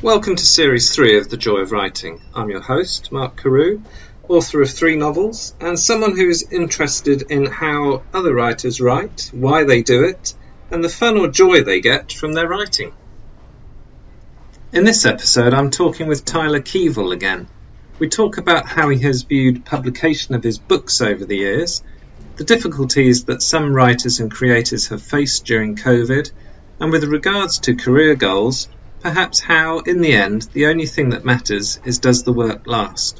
Welcome to Series 3 of The Joy of Writing. I'm your host, Mark Carew, author of 3 novels, and someone who's interested in how other writers write, why they do it, and the fun or joy they get from their writing. In this episode, I'm talking with Tyler Keevil again. We talk about how he has viewed publication of his books over the years, the difficulties that some writers and creators have faced during COVID, and with regards to career goals, perhaps how, in the end, the only thing that matters is does the work last.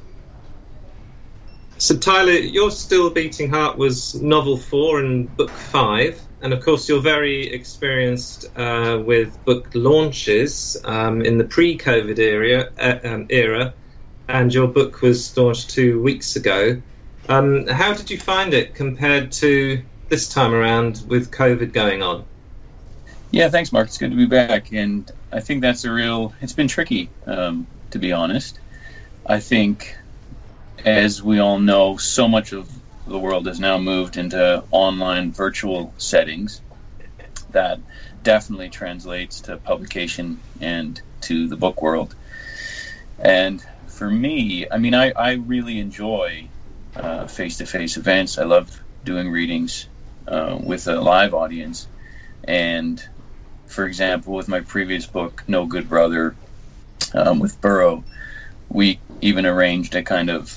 So Tyler, Your Still Beating Heart was novel 4 and book 5, and of course you're very experienced with book launches in the pre-COVID era, and your book was launched 2 weeks ago. How did you find it compared to this time around with COVID going on? Yeah, thanks, Mark. It's good to be back, and I think that's it's been tricky, to be honest. I think, as we all know, so much of the world has now moved into online virtual settings. That definitely translates to publication and to the book world. And for me, I really enjoy face-to-face events. I love doing readings with a live audience. And for example, with my previous book, No Good Brother, with Burrow, we even arranged a kind of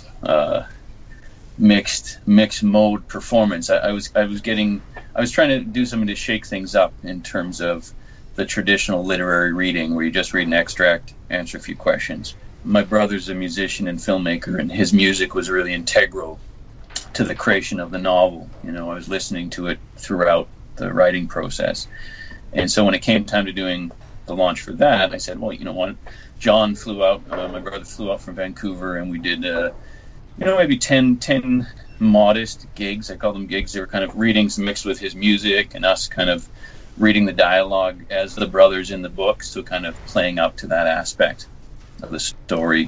mixed mode performance. I was trying to do something to shake things up in terms of the traditional literary reading, where you just read an extract, answer a few questions. My brother's a musician and filmmaker, and his music was really integral to the creation of the novel. I was listening to it throughout the writing process. And so when it came time to doing the launch for that, I said, well, you know what? John flew out, my brother flew out from Vancouver, and we did, maybe 10 modest gigs. I call them gigs. They were kind of readings mixed with his music and us kind of reading the dialogue as the brothers in the book, so kind of playing up to that aspect of the story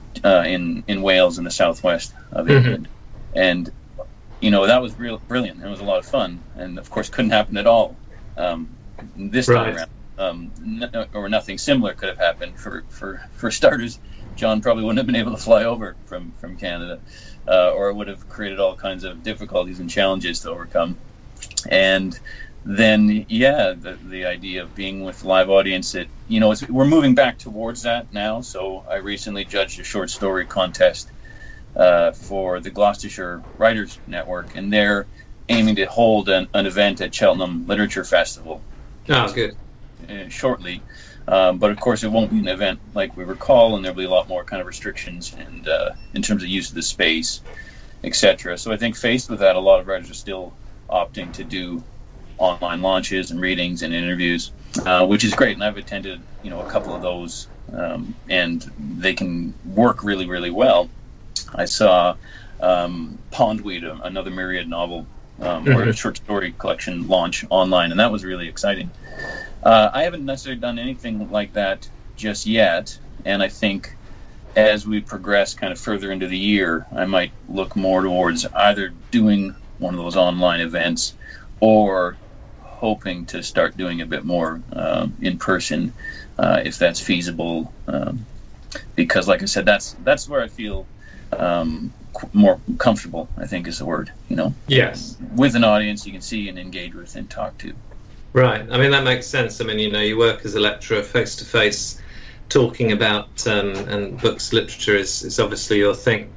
in Wales in the southwest of England. And, that was brilliant. It was a lot of fun, and of course couldn't happen at all this time around. Or nothing similar could have happened. For starters, John probably wouldn't have been able to fly over from Canada, or it would have created all kinds of difficulties and challenges to overcome. And then, the idea of being with live audience, we're moving back towards that now. So I recently judged a short story contest for the Gloucestershire Writers Network, and they're aiming to hold an event at Cheltenham Literature Festival. Oh, good. Shortly. But of course it won't be an event like we recall, and there'll be a lot more kind of restrictions and in terms of use of the space, etc. So I think faced with that, a lot of writers are still opting to do online launches and readings and interviews, which is great. And I've attended, a couple of those, and they can work really, really well. I saw Pondweed, another Myriad novel, or a short story collection launch online, and that was really exciting. I haven't necessarily done anything like that just yet, and I think as we progress kind of further into the year, I might look more towards either doing one of those online events or hoping to start doing a bit more in person, if that's feasible, because like I said, that's where I feel more comfortable, I think is the word, Yes. With an audience you can see and engage with and talk to. Right. That makes sense. You work as a lecturer face to face, talking about and books, literature is obviously your thing.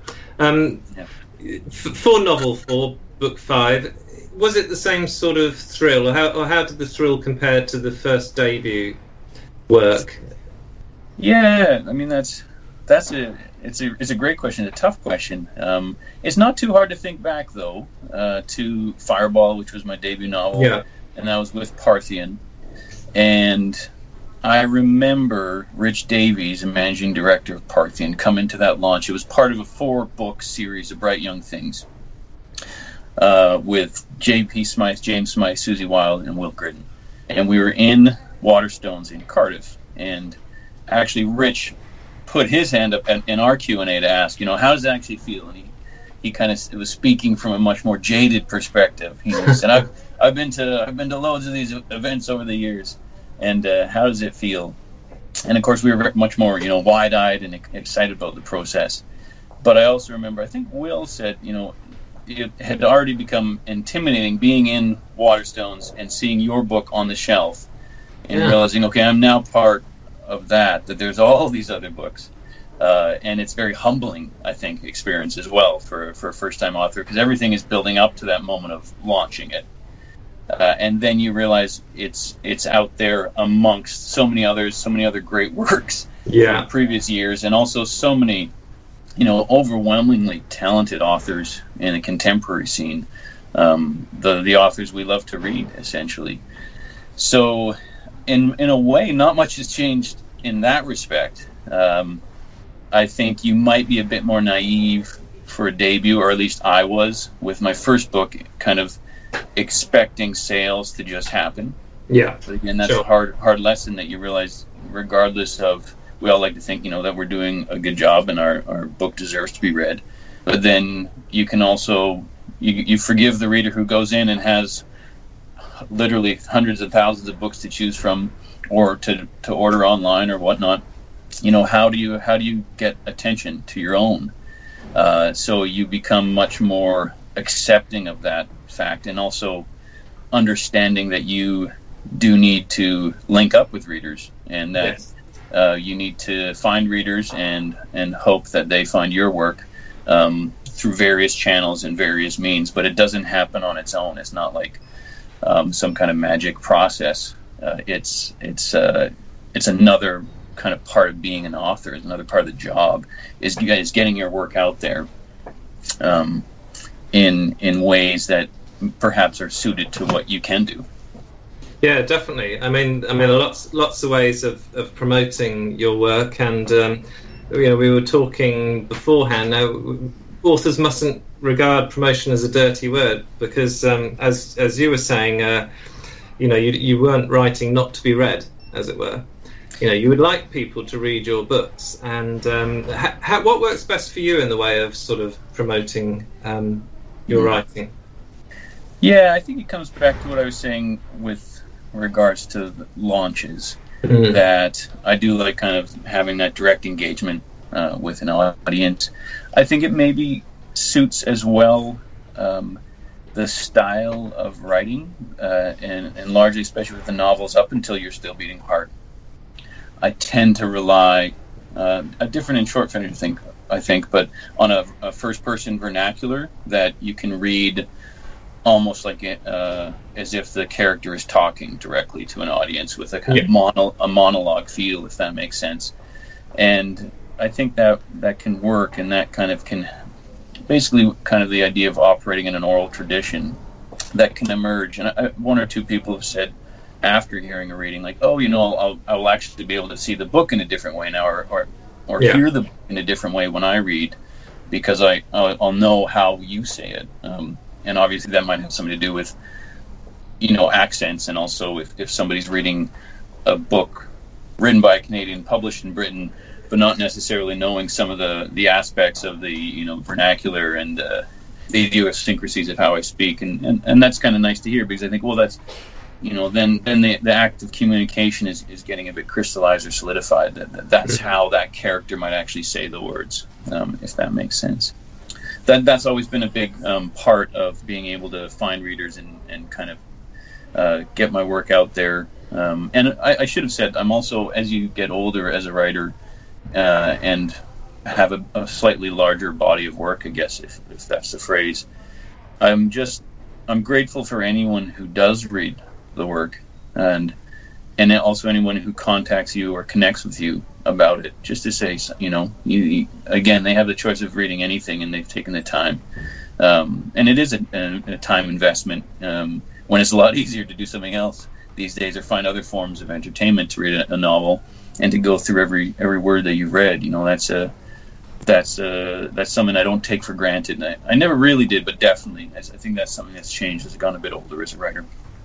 For novel 4, book 5, was it the same sort of thrill, or how did the thrill compare to the first debut work? Yeah, it's a great question, a tough question. It's not too hard to think back though to Fireball, which was my debut novel. Yeah. And that was with Parthian. And I remember Rich Davies, the managing director of Parthian, coming to that launch. It was part of a 4-book series of Bright Young Things with J.P. Smythe, James Smythe, Susie Wilde, and Will Gritton. And we were in Waterstones in Cardiff. And actually Rich put his hand up in our Q&A to ask, how does it actually feel? And he kind of was speaking from a much more jaded perspective. He said, I've been to loads of these events over the years, and how does it feel? And of course, we were much more, wide-eyed and excited about the process. But I also remember, I think Will said, it had already become intimidating being in Waterstones and seeing your book on the shelf and realizing, okay, I'm now part of that there's all these other books. And it's very humbling, I think, experience as well for a first-time author, because everything is building up to that moment of launching it. And then you realize it's out there amongst so many other great works from previous years, and also so many, overwhelmingly talented authors in the contemporary scene, the authors we love to read, essentially. So, in a way, not much has changed in that respect. I think you might be a bit more naive for a debut, or at least I was, with my first book, kind of expecting sales to just happen. Yeah. But again, that's a hard lesson that you realize, regardless of, we all like to think, that we're doing a good job and our book deserves to be read. But then you can also, you forgive the reader who goes in and has literally hundreds of thousands of books to choose from, or to order online or whatnot. How do you get attention to your own? So you become much more accepting of that fact, and also understanding that you do need to link up with readers, and that you need to find readers and hope that they find your work through various channels and various means. But it doesn't happen on its own. It's not like some kind of magic process. It's another kind of part of being an author. Is another part of the job is getting your work out there in ways that perhaps are suited to what you can do. Yeah, definitely. I mean, lots of ways of promoting your work, and we were talking beforehand. Now, authors mustn't regard promotion as a dirty word, because as you were saying, you weren't writing not to be read, as it were. You would like people to read your books, and what works best for you in the way of sort of promoting your writing? Yeah, I think it comes back to what I was saying with regards to launches, that I do like kind of having that direct engagement with an audience. I think it maybe suits as well the style of writing, and largely, especially with the novels, up until You're Still Beating Heart. I tend to rely, different in short fiction, I think, but on a first-person vernacular that you can read almost like as if the character is talking directly to an audience, with a kind of a monologue feel, if that makes sense. And I think that can work, and that kind of can basically kind of the idea of operating in an oral tradition that can emerge. And one or two people have said, after hearing a reading, like, I'll actually be able to see the book in a different way now, or hear the book in a different way when I read, because I'll know how you say it. And obviously that might have something to do with, accents, and also if somebody's reading a book written by a Canadian, published in Britain, but not necessarily knowing some of the aspects of the, vernacular and the idiosyncrasies of how I speak. And that's kind of nice to hear, because I think, well, that's, then the act of communication is getting a bit crystallized or solidified. That's how that character might actually say the words, if that makes sense. That's always been a big part of being able to find readers and kind of get my work out there. And I should have said, I'm also, as you get older as a writer and have a slightly larger body of work, I guess, if that's the phrase, I'm grateful for anyone who does read the work, and also anyone who contacts you or connects with you about it, just to say, again, they have the choice of reading anything, and they've taken the time, and it is a time investment, when it's a lot easier to do something else these days, or find other forms of entertainment to read a novel, and to go through every word that you've read. That's something I don't take for granted, and I never really did, but definitely I think that's something that's changed as I've gone a bit older as a writer.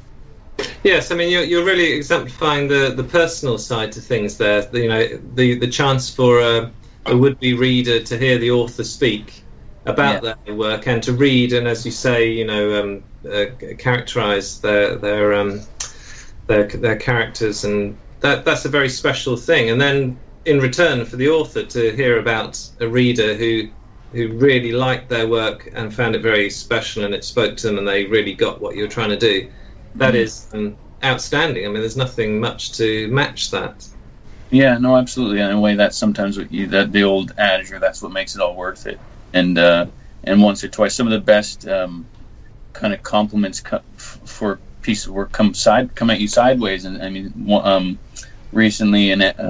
Yes, I mean, you're really exemplifying the personal side to things there. The chance for a would-be reader to hear the author speak about their work, and to read, and as you say, characterize their characters and that's a very special thing. And then in return for the author to hear about a reader who really liked their work and found it very special and it spoke to them and they really got what you were trying to do, that is outstanding. I mean, there's nothing much to match that. Yeah, no, absolutely. In a way, that's sometimes what that the old adage, or that's what makes it all worth it. And once or twice, some of the best kind of compliments for a piece of work come at you sideways. And I mean, recently,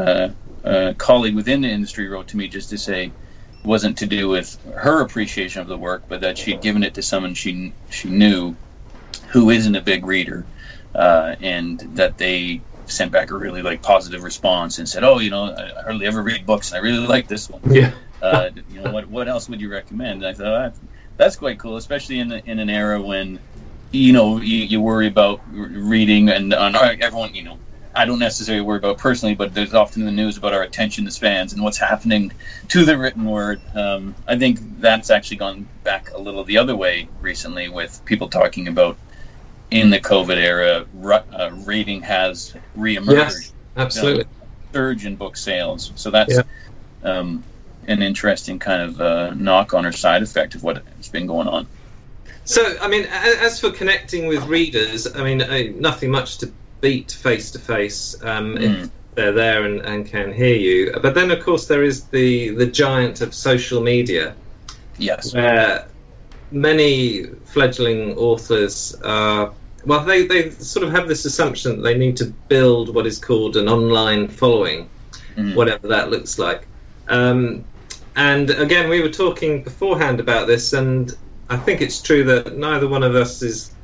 a colleague within the industry wrote to me just to say it wasn't to do with her appreciation of the work, but that she'd given it to someone she knew who isn't a big reader, and that they sent back a really positive response and said, "Oh, I hardly ever read books, and I really like this one. Yeah, what else would you recommend?" And I thought that's quite cool, especially in an era when you worry about reading and everyone. I don't necessarily worry about personally, but there's often the news about our attention spans and what's happening to the written word. I think that's actually gone back a little the other way recently, with people talking about in the COVID era, reading has reemerged. Yes, absolutely. Surge in book sales. So that's an interesting kind of knock-on or side effect of what's been going on. So, I mean, as for connecting with readers, I mean, nothing much to beat face-to-face if they're there and can hear you. But then, of course, there is the giant of social media. Yes. Where many fledgling authors they sort of have this assumption that they need to build what is called an online following, whatever that looks like. And again, we were talking beforehand about this, and I think it's true that neither one of us is,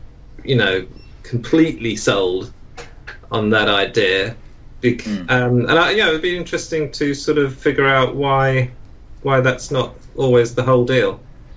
completely sold on that idea. And it would be interesting to sort of figure out why that's not always the whole deal.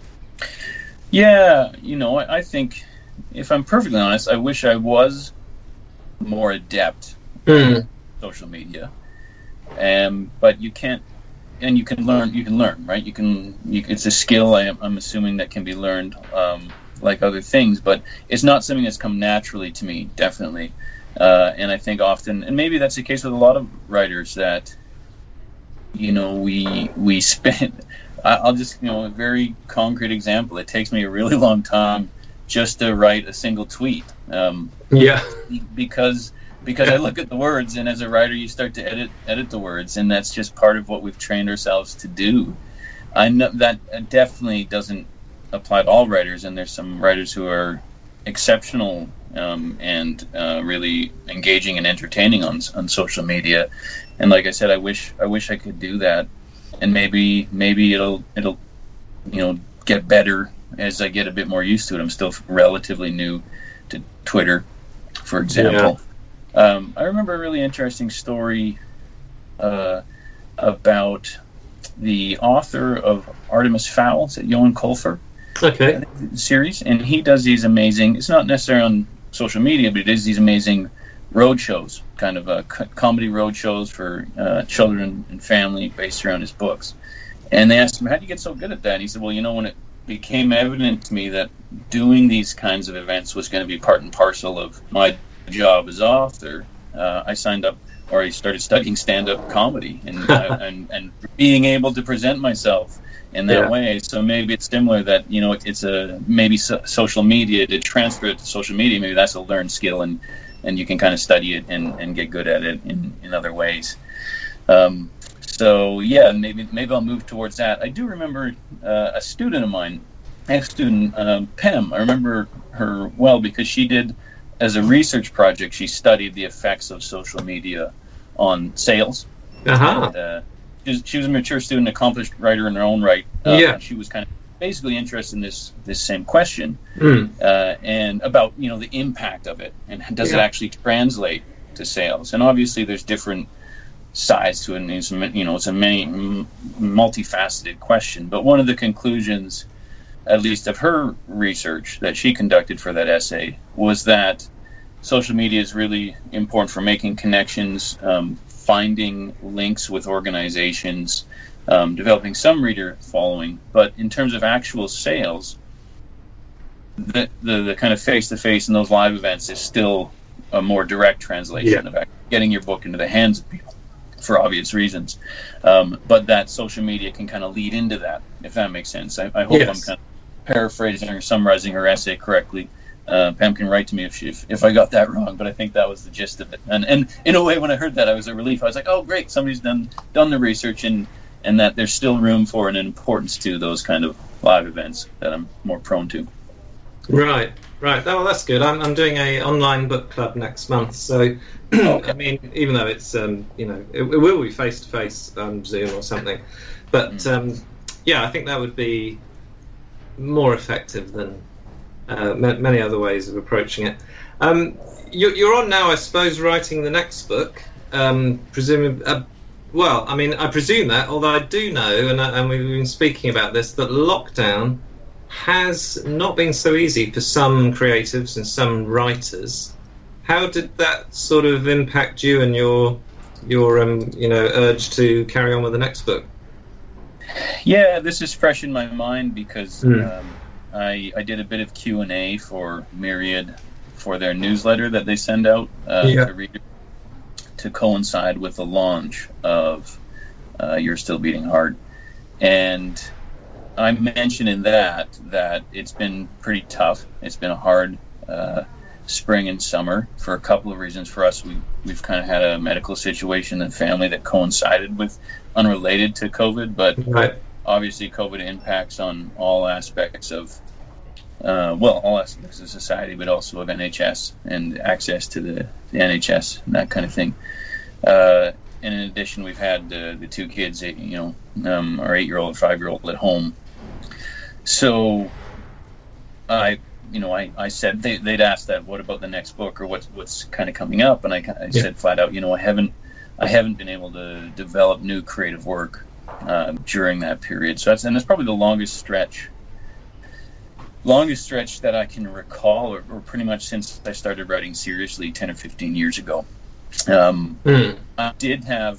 Yeah, I think, if I'm perfectly honest, I wish I was more adept in social media. But you can't, and you can learn, right? It's a skill, I'm assuming, that can be learned like other things, but it's not something that's come naturally to me, definitely. And I think often, and maybe that's the case with a lot of writers, that, we spend... I'll just, a very concrete example. It takes me a really long time just to write a single tweet. Because I look at the words, and as a writer, you start to edit the words, and that's just part of what we've trained ourselves to do. I know that definitely doesn't apply to all writers, and there's some writers who are exceptional and really engaging and entertaining on social media. And like I said, I wish I could do that. And maybe it'll get better as I get a bit more used to it. I'm still relatively new to Twitter, for example. Yeah. I remember a really interesting story about the author of Artemis Fowl, Johan Colfer, series, and he does these amazing. It's not necessarily on social media, but it is these amazing road shows, kind of comedy road shows for children and family, based around his books. And they asked him, "How do you get so good at that?" And he said, "Well, when it became evident to me that doing these kinds of events was going to be part and parcel of my job as author, I signed up, or I started studying stand-up comedy and and being able to present myself in that way." So maybe it's similar that it's maybe social media, to transfer it to social media. Maybe that's a learned skill, and you can kind of study it and get good at it in other ways. So yeah, maybe I'll move towards that. I do remember a student of mine, ex-student, Pam. I remember her well because she did, as a research project, she studied the effects of social media on sales. And, she was a mature student, accomplished writer in her own right. She was kind of basically interested in this same question and about the impact of it, and does it actually translate to sales? And obviously there's different sides to it, and it's a multifaceted question. But one of the conclusions, at least of her research that she conducted for that essay, was that social media is really important for making connections, finding links with organizations, developing some reader following. But in terms of actual sales, the kind of face-to-face and those live events is still a more direct translation of getting your book into the hands of people for obvious reasons. But that social media can kind of lead into that, if that makes sense. I hope I'm kind of paraphrasing or summarizing her essay correctly. Pam can write to me if I got that wrong, but I think that was the gist of it. And in a way, when I heard that, I was a relief. I was like, oh, great, somebody's done the research, and that there's still room for an importance to those kind of live events that I'm more prone to. Right. Oh, well, that's good. I'm doing a online book club next month, so okay. I mean, even though it's it will be face to face Zoom or something, but I think that would be more effective than many other ways of approaching it. You're on now, I suppose, writing the next book. Presumably, I presume that, although I do know, and we've been speaking about this, that lockdown has not been so easy for some creatives and some writers. How did that sort of impact you and your urge to carry on with the next book? Yeah, this is fresh in my mind because I did a bit of Q&A for Myriad for their newsletter that they send out to readers to coincide with the launch of You're Still Beating Hard. And I mentioned in that it's been pretty tough. It's been a hard spring and summer for a couple of reasons. For us, we've kind of had a medical situation and family that coincided with, unrelated to COVID, but obviously COVID impacts on all aspects of all aspects of society, but also of NHS and access to the NHS and that kind of thing. And in addition, we've had the two kids, our 8-year-old and 5-year-old at home. So I said they'd asked that, what about the next book, or what's kind of coming up? And I said flat out, I haven't been able to develop new creative work during that period. So that's probably the longest stretch that I can recall, or pretty much since I started writing seriously 10 or 15 years ago. I did have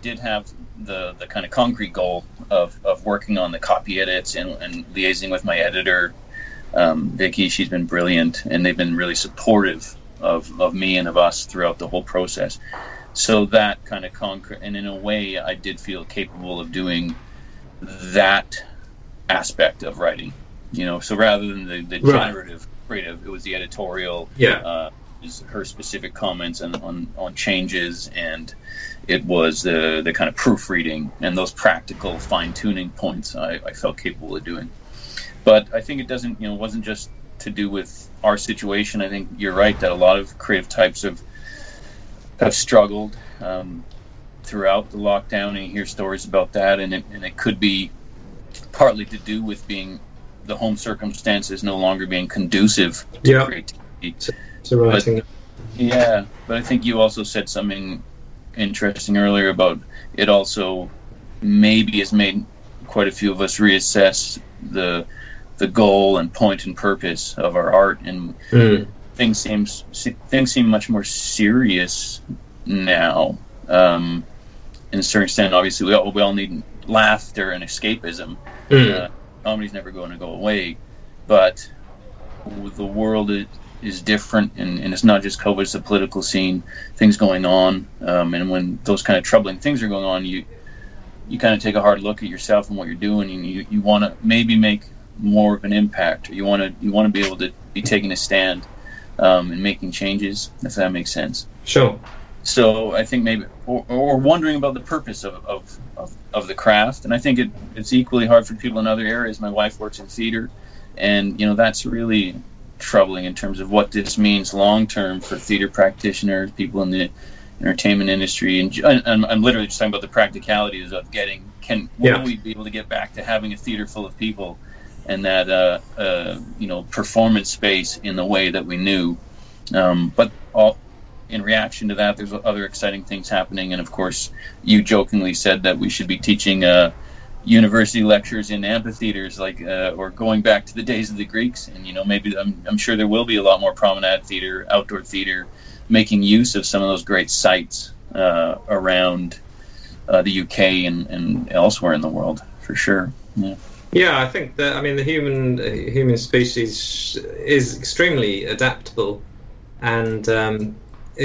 the kind of concrete goal of working on the copy edits and liaising with my editor, Vicky. She's been brilliant, and they've been really supportive of me and of us throughout the whole process. So that kind of concrete, and in a way, I did feel capable of doing that aspect of writing. So rather than the generative creative, it was the editorial. Her specific comments on changes, and it was the kind of proofreading and those practical fine-tuning points I felt capable of doing. But I think it wasn't just to do with our situation. I think you're right that a lot of creative types have struggled throughout the lockdown, and you hear stories about that, and it could be partly to do with the home circumstances no longer being conducive to creativity. To writing. But I think you also said something interesting earlier about it also maybe has made quite a few of us reassess the goal and point and purpose of our art, and things seem much more serious now. In a certain extent, obviously, we all need laughter and escapism. Comedy's never going to go away, but the world is different, and it's not just COVID, it's the political scene, things going on, and when those kind of troubling things are going on, you kind of take a hard look at yourself and what you're doing, and you want to maybe make more of an impact, or you want to be able to be taking a stand and making changes, if that makes sense. Sure. So I think maybe, or wondering about the purpose of the craft, and I think it's equally hard for people in other areas. My wife works in theater, and that's really troubling in terms of what this means long term for theater practitioners, people in the entertainment industry, and I'm literally just talking about the practicalities of will we be able to get back to having a theater full of people and that performance space in the way that we knew, but in reaction to that, there's other exciting things happening. And of course, you jokingly said that we should be teaching university lectures in amphitheaters, or going back to the days of the Greeks. And maybe I'm sure there will be a lot more promenade theater, outdoor theater, making use of some of those great sites around the UK and elsewhere in the world, for sure. Yeah, I think that the human species is extremely adaptable, and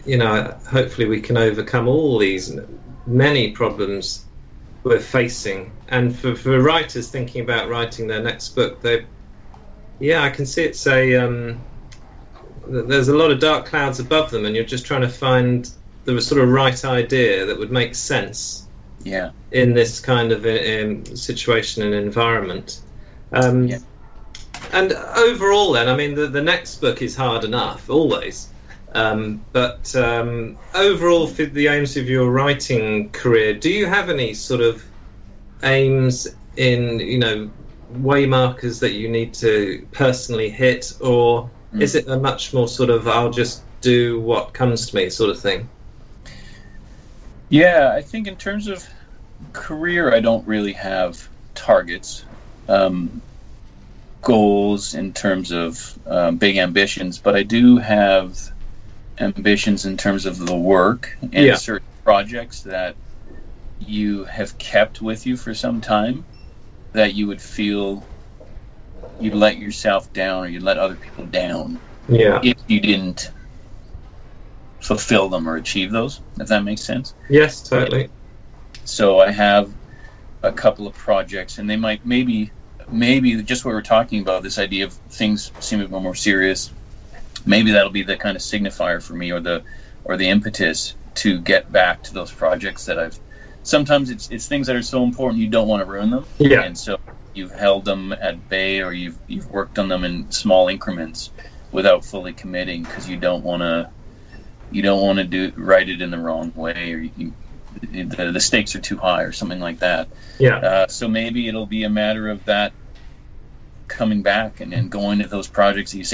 hopefully we can overcome all these many problems we're facing. And for writers thinking about writing their next book, I can see it's there's a lot of dark clouds above them, and you're just trying to find the sort of right idea that would make sense in this kind of situation and environment. And overall then, I mean, the next book is hard enough, always. But overall, for the aims of your writing career, do you have any sort of aims in, way markers that you need to personally hit, or is it a much more sort of I'll just do what comes to me sort of thing? Yeah, I think in terms of career, I don't really have targets, goals in terms of big ambitions, but I do have ambitions in terms of the work and certain projects that you have kept with you for some time, that you would feel you'd let yourself down or you'd let other people down if you didn't fulfill them or achieve those, if that makes sense. Yes, totally. So I have a couple of projects, and they might maybe just what we're talking about, this idea of things seeming more serious, maybe that'll be the kind of signifier for me, or the impetus to get back to those projects that I've. Sometimes it's things that are so important you don't want to ruin them, and so you've held them at bay, or you've worked on them in small increments without fully committing, because you don't want to write it in the wrong way, or the stakes are too high, or something like that. So maybe it'll be a matter of that coming back and going to those projects that you say,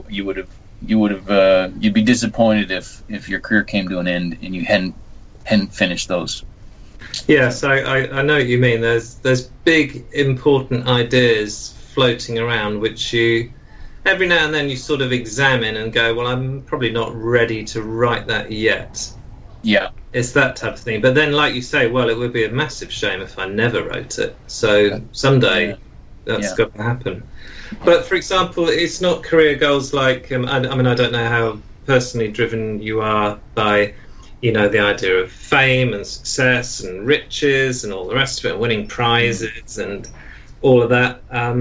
you'd be disappointed if your career came to an end and you hadn't finished those. Yes, I know what you mean. There's big important ideas floating around which you every now and then you sort of examine and go, well, I'm probably not ready to write that yet. Yeah. It's that type of thing. But then, like you say, well, it would be a massive shame if I never wrote it. So someday that's got to happen. But, for example, it's not career goals like, I mean, I don't know how personally driven you are by, the idea of fame and success and riches and all the rest of it, and winning prizes and all of that.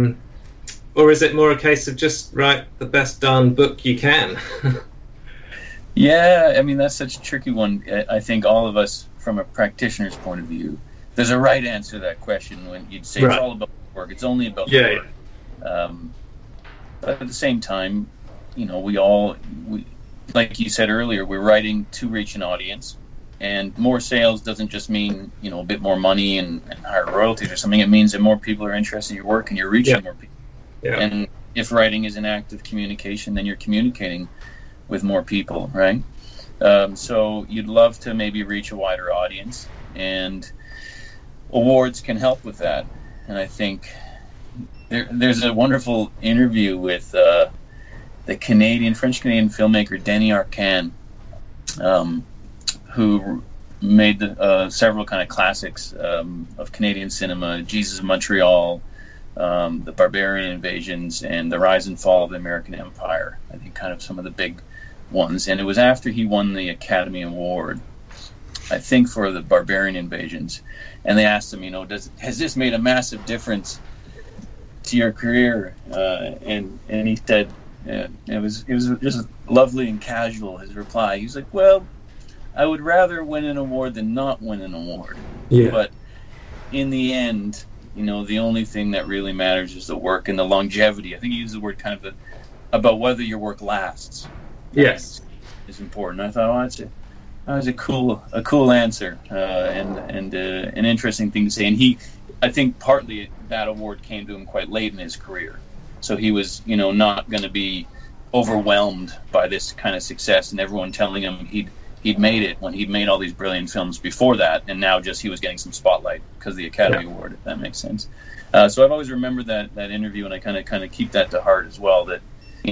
Or is it more a case of just write the best darn book you can? Yeah, I mean, that's such a tricky one. I think all of us, from a practitioner's point of view, there's a right answer to that question when you'd say it's all about work. It's only about work. But at the same time, we like you said earlier, we're writing to reach an audience. And more sales doesn't just mean, a bit more money and higher royalties or something. It means that more people are interested in your work and you're reaching more people. Yeah. And if writing is an act of communication, then you're communicating with more people, right? So you'd love to maybe reach a wider audience, and awards can help with that. And I think there's a wonderful interview with the French-Canadian filmmaker Denis Arcand, who made several kind of classics of Canadian cinema, Jesus of Montreal, the Barbarian Invasions, and the Rise and Fall of the American Empire. I think kind of some of the big ones. And it was after he won the Academy Award, I think, for the Barbarian Invasions. And they asked him, has this made a massive difference to your career? And he said, it was just lovely and casual, his reply. He was like, well, I would rather win an award than not win an award. Yeah. But in the end, the only thing that really matters is the work and the longevity. I think he used the word kind of about whether your work lasts. Yes, is important. I thought, that was a cool answer, and an interesting thing to say. And I think partly that award came to him quite late in his career, so he was, not going to be overwhelmed by this kind of success and everyone telling him he'd made it when he'd made all these brilliant films before that, and now just he was getting some spotlight because of the Academy Award, if that makes sense. So I've always remembered that interview, and I kind of keep that to heart as well. That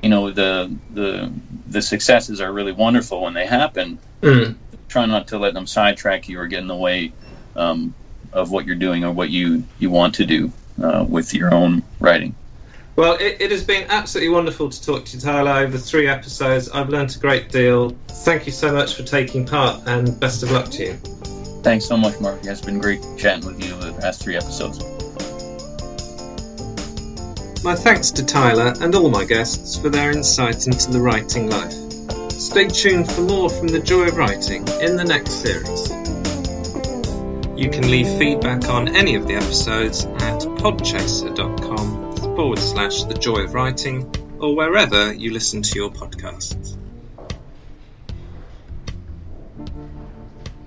the successes are really wonderful when they happen. Try not to let them sidetrack you or get in the way of what you're doing or what you want to do with your own writing. Well, it has been absolutely wonderful to talk to you, Tyler, over 3 episodes. I've learnt a great deal. Thank you so much for taking part, and best of luck to you. Thanks so much, Mark. It's been great chatting with you the past 3 episodes. My thanks to Tyler and all my guests for their insight into the writing life. Stay tuned for more from The Joy of Writing in the next series. You can leave feedback on any of the episodes at podchaser.com/The Joy of Writing, or wherever you listen to your podcasts.